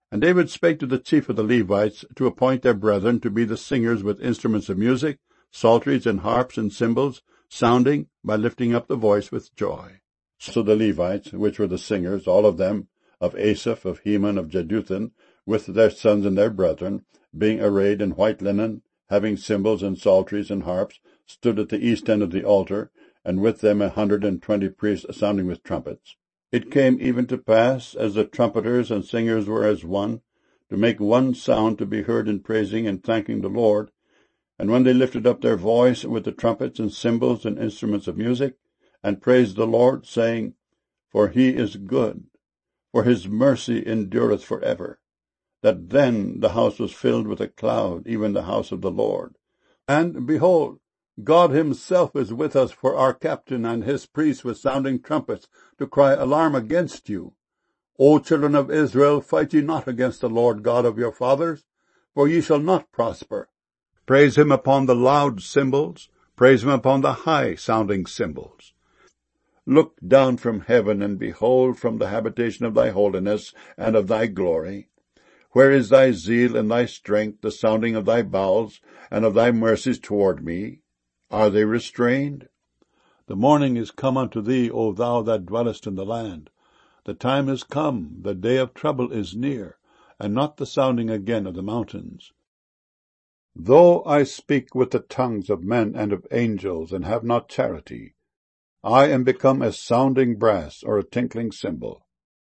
And David spake to the chief of the Levites to appoint their brethren to be the singers with instruments of music, psalteries and harps and cymbals, sounding by lifting up the voice with joy. So the Levites, which were the singers, all of them, of Asaph, of Heman, of Jeduthun, with their sons and their brethren, being arrayed in white linen, having cymbals and psalteries and harps, stood at the east end of the altar, and with them 120 priests sounding with trumpets. It came even to pass, as the trumpeters and singers were as one, to make one sound to be heard in praising and thanking the Lord. And when they lifted up their voice with the trumpets and cymbals and instruments of music, and praised the Lord, saying, For he is good, for his mercy endureth for ever, that then the house was filled with a cloud, even the house of the Lord. And, behold, God himself is with us for our captain and his priests with sounding trumpets, to cry alarm against you. O children of Israel, fight ye not against the Lord God of your fathers, for ye shall not prosper. Praise him upon the loud cymbals, praise him upon the high-sounding cymbals. Look down from heaven, and behold from the habitation of thy holiness and of thy glory. Where is thy zeal and thy strength, the sounding of thy bowels, and of thy mercies toward me? Are they restrained? The morning is come unto thee, O thou that dwellest in the land. The time is come, the day of trouble is near, and not the sounding again of the mountains. Though I speak with the tongues of men and of angels, and have not charity, I am become as sounding brass or a tinkling cymbal.